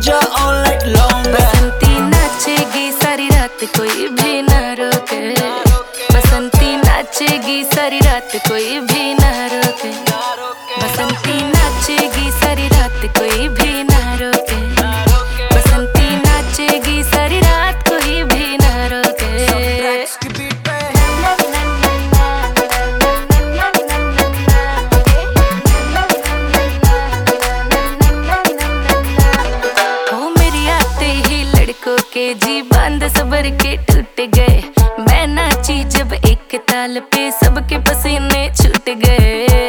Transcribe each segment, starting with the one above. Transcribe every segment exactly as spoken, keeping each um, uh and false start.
जा all night long. Basanti नाचेगी सारी रात कोई भी ना रोके, बसंती नाचेगी सारी रात कोई भी ना रोके, बसंती नाचेगी सारी रात कोई भी ना रोके, बसंती नाचेगी सारी रात कोई भी ना रोके। हो मेरी आते ही लड़कों के जी बांध सबर के टूट गए, मैं नाची जब एक ताल पे सबके पसीने छूट गए।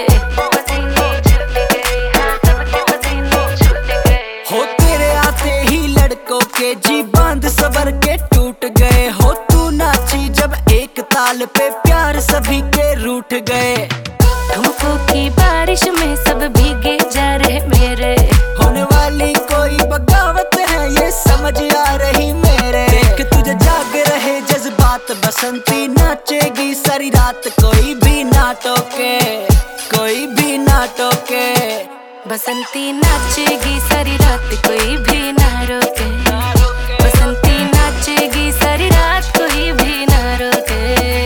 हो तेरे आते ही लड़कों के जी बांध सबर के टूट गए, हो तू नाची जब एक ताल पे प्यार सभी के रूठ गए। ठुमकों की बारिश में सब भीगे जा रहे मेरे, होने वाली कोई बगावत है ये समझ आ रही मेरे। देख तुझे जाग रहे जज्बात, बसंती नाचेगी सारी रात कोई भी ना टोके, कोई भी ना टोके। बसंती नाचेगी सारी रात कोई भी ना रोके, बसंती नाचेगी सारी रात कोई भी ना रोके।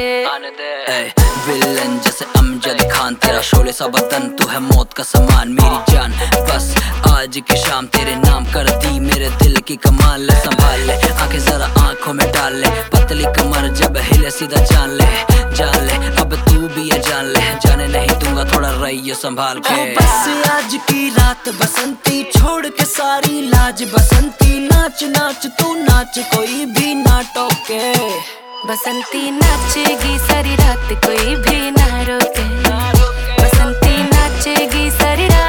विलन जैसे अमजद खान, तेरा शोले सा बदन तू है मौत का समान मेरी जान। बस आज की शाम तेरे नाम कर दी मेरे दिल की कमाल ले, संभाल ले आंखें जरा आंखों में डाल ले, पतली कमर जब हिले सीधा जान ले, जान ले अब तू भी ये जान ले, जाने नहीं दूंगा थोड़ा रहियो संभाल के। बस आज की रात बसंती छोड़ के सारी लाज, बसंती नाच नाच तू नाच कोई भी ना टोके, बसंती नाचेगी सारी रात कोई भी ना रोके, बसंती नाचेगी सारी रात।